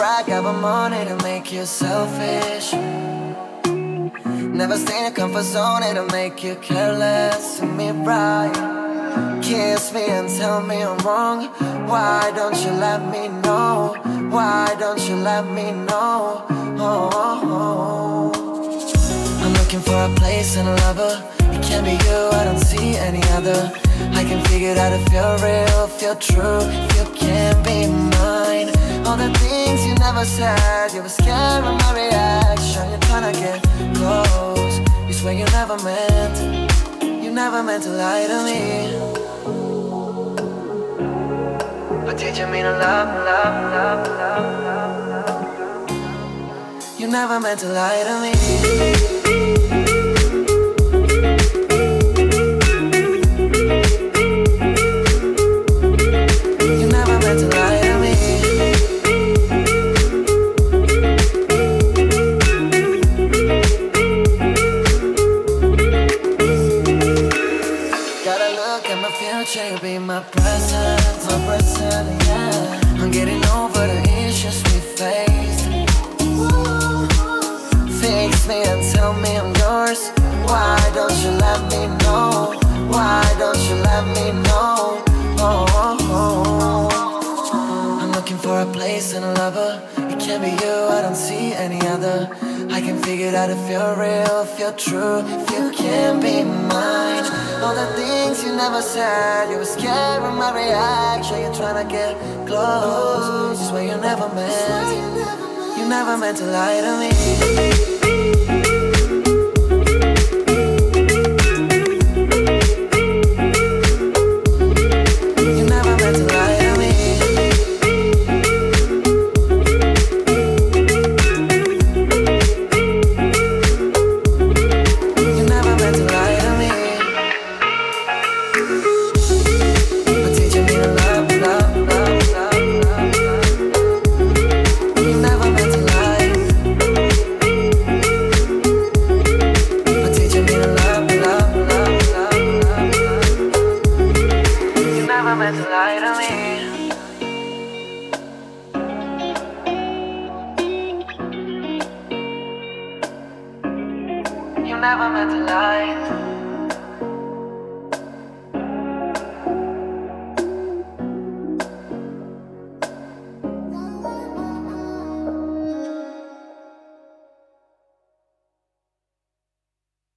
brag about money to make you selfish. Never stay in a comfort zone, it'll make you careless. To me right, kiss me and tell me I'm wrong. Why don't you let me know? Why don't you let me know? Oh, oh, oh. I'm looking for a place and a lover. It can't be you, I don't see any other. I can figure out if you're real, if you're true, if you can be mine. All the things you never said, you were scared of my reaction. You're trying to get close, you swear you never meant to lie to me. But did you mean to love, love, love, love, love, love? You never meant to lie to me. You be my present, yeah. I'm getting over the issues we faced. Fix me and tell me I'm yours. Why don't you let me know? Why don't you let me know? Oh, oh, oh. I'm looking for a place and a lover. It can't be you, I don't see any other. I can figure it out if you're real, if you're true, if you can be mine. All the things you never said, you were scared of my reaction. You're trying to get close, just where you never meant to lie to me. Meant to lie to me. You never meant to lie.